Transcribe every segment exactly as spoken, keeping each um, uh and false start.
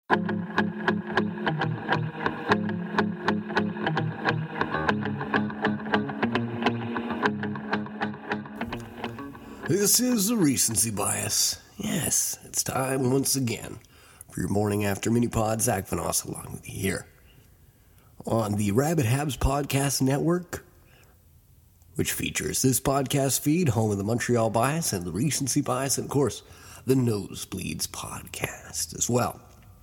This is the recency bias. Yes, it's time once again for your morning after mini pod. Zach Vanos along with you here on the Rabbit Habs Podcast Network, which features this podcast feed, home of the Montreal Bias and the Recency Bias, and of course, the Nosebleeds Podcast as well.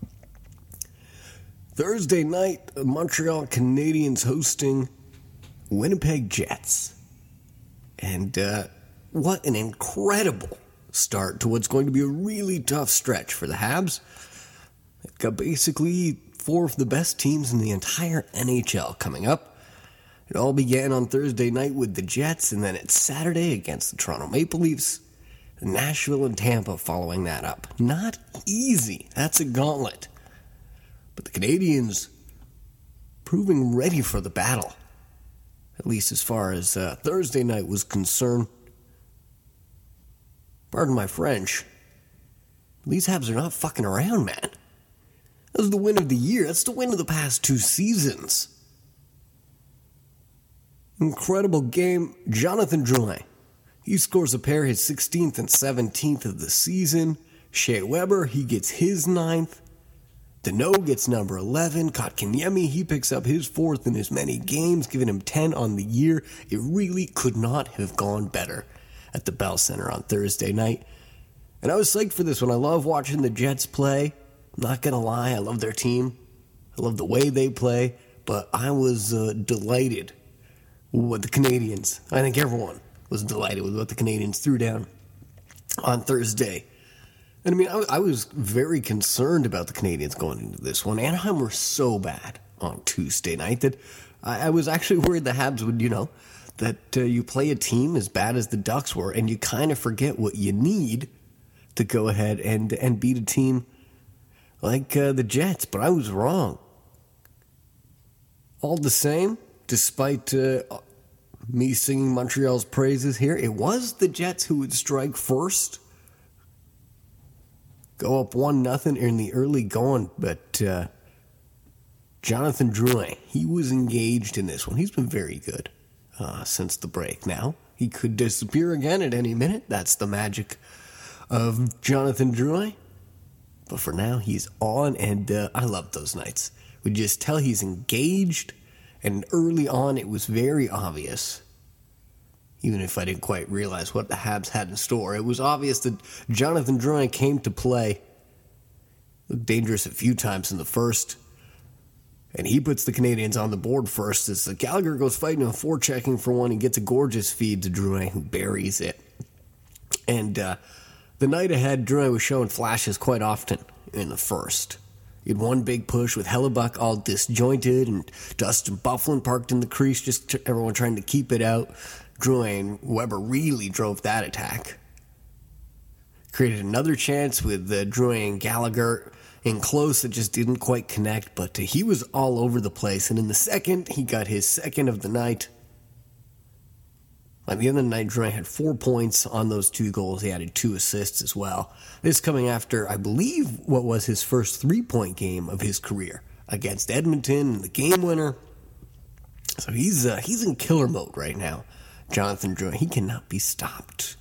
Thursday night, the Montreal Canadiens hosting Winnipeg Jets. And, uh, what an incredible start to what's going to be a really tough stretch for the Habs. They've got basically four of the best teams in the entire N H L coming up. It all began on Thursday night with the Jets, and then it's Saturday against the Toronto Maple Leafs, Nashville and Tampa following that up. Not easy. That's a gauntlet. But the Canadiens proving ready for the battle, at least as far as uh, Thursday night was concerned. Pardon my French. These Habs are not fucking around, man. That was the win of the year. That's the win of the past two seasons. Incredible game. Jonathan Drouin. He scores a pair, his sixteenth and seventeenth of the season. Shea Weber, he gets his ninth. Deneau gets number eleven. Kotkaniemi, he picks up his fourth in as many games, giving him ten on the year. It really could not have gone better at the Bell Center on Thursday night. And I was psyched for this one. I love watching the Jets play. I'm not going to lie, I love their team. I love the way they play. But I was uh, delighted with what the Canadiens, I think everyone was delighted with what the Canadiens threw down on Thursday. And I mean, I, I was very concerned about the Canadiens going into this one. Anaheim were so bad on Tuesday night that I, I was actually worried the Habs would, you know, that uh, you play a team as bad as the Ducks were, and you kind of forget what you need to go ahead and and beat a team like uh, the Jets. But I was wrong. All the same, despite uh, me singing Montreal's praises here, it was the Jets who would strike first, go up one nothing in the early going, but uh, Jonathan Drouin, he was engaged in this one. He's been very good. Uh, since the break. Now, he could disappear again at any minute. That's the magic of Jonathan Drouin. But for now, he's on, and uh, I love those nights. We just tell he's engaged, and early on, it was very obvious. Even if I didn't quite realize what the Habs had in store, it was obvious that Jonathan Drouin came to play. Looked dangerous a few times in the first. And he puts the Canadiens on the board first as the Gallagher goes fighting and forechecking for one. He gets a gorgeous feed to Drouin, who buries it. And uh, the night ahead, Drouin was showing flashes quite often in the first. He had one big push with Hellebuck all disjointed and Dustin Byfuglien parked in the crease, just t- everyone trying to keep it out. Drouin, Weber really drove that attack. Created another chance with uh, Drouin and Gallagher in close that just didn't quite connect, but uh, he was all over the place. And in the second, he got his second of the night. By the end of the night, Drouin had four points on those two goals. He added two assists as well. This coming after, I believe, what was his first three-point game of his career against Edmonton, the game winner. So he's uh, he's in killer mode right now, Jonathan Drouin. He cannot be stopped.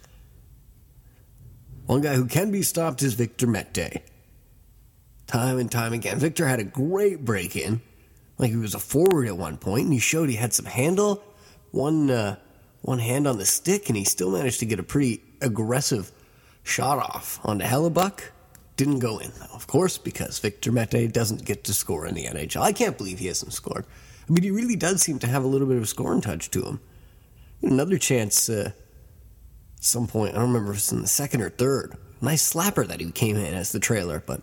One guy who can be stopped is Victor Mete. Time and time again. Victor had a great break-in. Like he was a forward at one point, and he showed he had some handle. One uh, one hand on the stick, and he still managed to get a pretty aggressive shot off onto Hellebuck. Didn't go in, though, of course, because Victor Mete doesn't get to score in the N H L. I can't believe he hasn't scored. I mean, he really does seem to have a little bit of a scoring touch to him. Another chance uh, at some point, I don't remember if it's in the second or third. Nice slapper that he came in as the trailer, but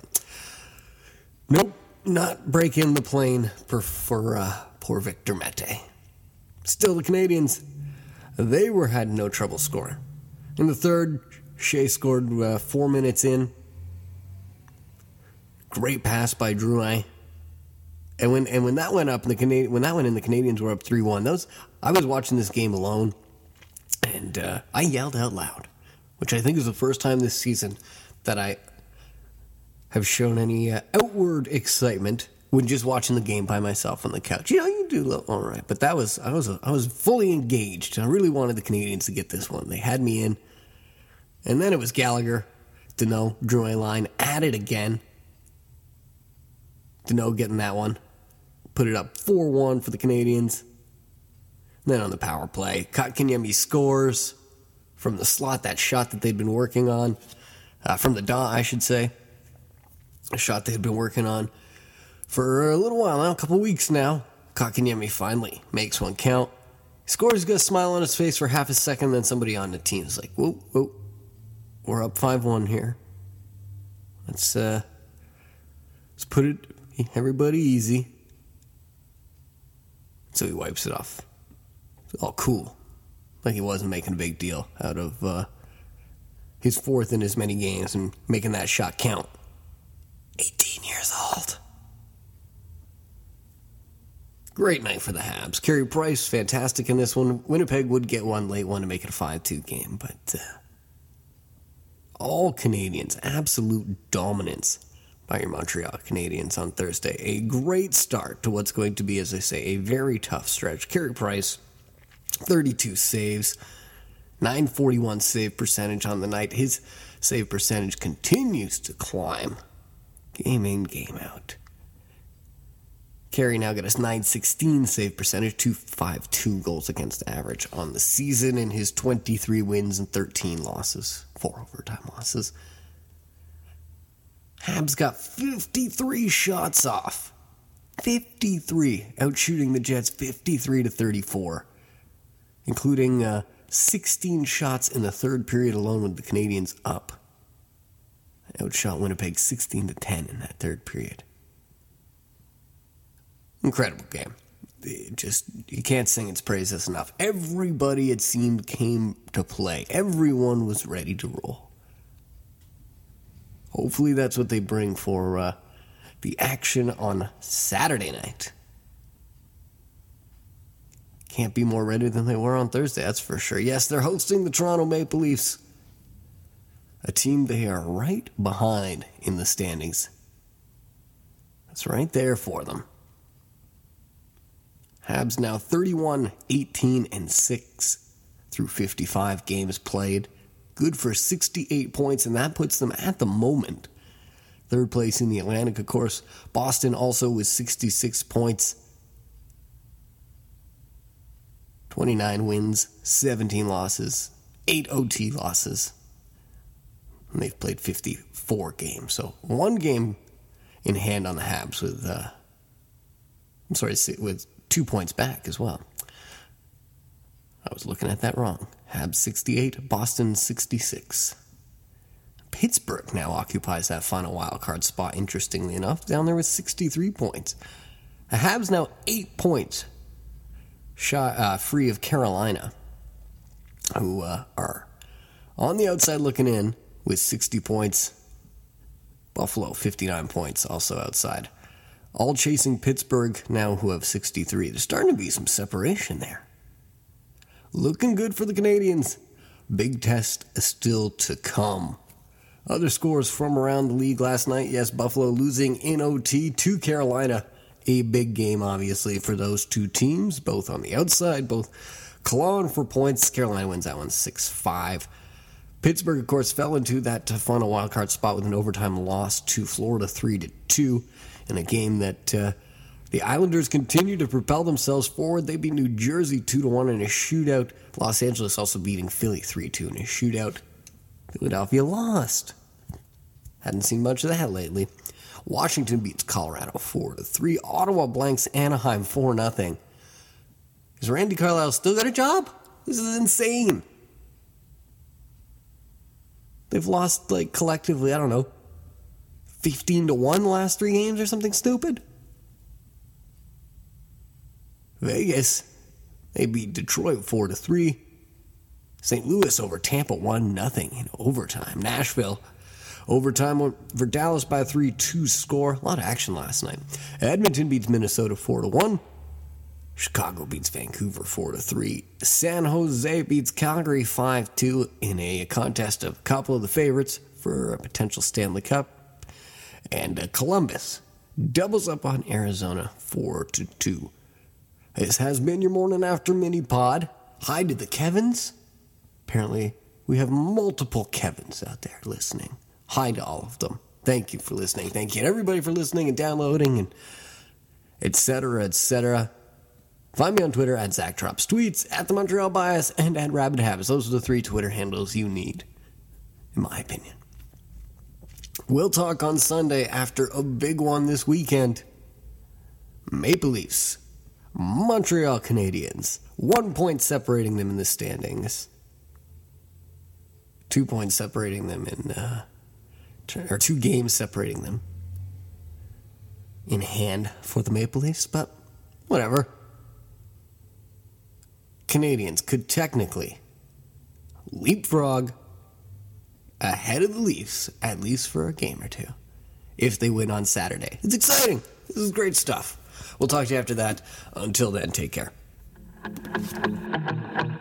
nope, not breaking the plane for, for uh, poor Victor Mete. Still, the Canadiens, they were had no trouble scoring. In the third, Shea scored uh, four minutes in. Great pass by Drouin. And when and when that went up, the Canadian when that went in, the Canadiens were up three one. Those I was watching this game alone, and uh, I yelled out loud, which I think is the first time this season that I have shown any uh, outward excitement when just watching the game by myself on the couch. You know, you do look all right, but that was I was I was fully engaged. I really wanted the Canadiens to get this one. They had me in, and then it was Gallagher, Danault, Drouin line added again. Danault getting that one, put it up four one for the Canadiens. Then on the power play, Kotkaniemi scores from the slot, that shot that they'd been working on, uh, from the dot, I should say, a shot they had been working on for a little while now, a couple weeks now. Kotkaniemi finally makes one count. He scores, he's got a smile on his face for half a second, then somebody on the team is like, whoa, whoa, we're up five one here. Let's, uh, let's put it, everybody easy. So he wipes it off. All cool. Like he wasn't making a big deal out of uh, his fourth in as many games and making that shot count. eighteen years old. Great night for the Habs. Carey Price, fantastic in this one. Winnipeg would get one late one to make it a five two game, but uh, all Canadians, absolute dominance by your Montreal Canadiens on Thursday. A great start to what's going to be, as I say, a very tough stretch. Carey Price, thirty-two saves, nine forty-one save percentage on the night. His save percentage continues to climb game in, game out. Carey now got his nine sixteen save percentage, two fifty-two goals against average on the season in his twenty-three wins and thirteen losses, four overtime losses. Habs got fifty-three shots off. fifty-three, outshooting the Jets fifty-three to thirty-four, including uh, sixteen shots in the third period alone with the Canadiens up. Outshot Winnipeg sixteen to ten in that third period. Incredible game. It just, you can't sing its praises enough. Everybody, it seemed, came to play. Everyone was ready to roll. Hopefully that's what they bring for uh, the action on Saturday night. Can't be more ready than they were on Thursday, that's for sure. Yes, they're hosting the Toronto Maple Leafs, a team they are right behind in the standings. That's right there for them. Habs now thirty-one, eighteen, and six through fifty-five games played. Good for sixty-eight points, and that puts them at the moment third place in the Atlantic, of course. Boston also with sixty-six points. twenty-nine wins, seventeen losses, eight O T losses. And they've played fifty-four games, so one game in hand on the Habs with, uh, I'm sorry, with two points back as well. I was looking at that wrong. Habs sixty-eight, Boston sixty-six. Pittsburgh now occupies that final wildcard spot, interestingly enough, down there with sixty-three points. The Habs now eight points shy, uh, free of Carolina, who uh, are on the outside looking in with sixty points. Buffalo, fifty-nine points, also outside. All chasing Pittsburgh now, who have sixty-three. There's starting to be some separation there. Looking good for the Canadiens. Big test still to come. Other scores from around the league last night. Yes, Buffalo losing in O T to Carolina. A big game, obviously, for those two teams, both on the outside, both clawing for points. Carolina wins that one six five. Pittsburgh, of course, fell into that final wildcard spot with an overtime loss to Florida three to two in a game that uh, the Islanders continue to propel themselves forward. They beat New Jersey two to one in a shootout. Los Angeles also beating Philly three two in a shootout. Philadelphia lost. Hadn't seen much of that lately. Washington beats Colorado four to three. Ottawa blanks Anaheim four nothing. Has Randy Carlyle still got a job? This is insane. They've lost, like, collectively, I don't know, fifteen to one the last three games or something stupid. Vegas, they beat Detroit four to three. Saint Louis over Tampa one nothing in overtime. Nashville, overtime for Dallas by a three two score. A lot of action last night. Edmonton beats Minnesota four to one. Chicago beats Vancouver four to three. San Jose beats Calgary five two in a contest of a couple of the favorites for a potential Stanley Cup. And uh, Columbus doubles up on Arizona four to two. This has been your morning after mini pod. Hi to the Kevins. Apparently, we have multiple Kevins out there listening. Hi to all of them. Thank you for listening. Thank you to everybody for listening and downloading and et cetera, et cetera. Find me on Twitter at Zach Drops Tweets, at the Montreal Bias, and at Rabbit Habits. Those are the three Twitter handles you need, in my opinion. We'll talk on Sunday after a big one this weekend. Maple Leafs, Montreal Canadiens, one point separating them in the standings. Two points separating them in, uh, or two games separating them in hand for the Maple Leafs, but whatever. Canadiens could technically leapfrog ahead of the Leafs, at least for a game or two, if they win on Saturday. It's exciting. This is great stuff. We'll talk to you after that. Until then, take care.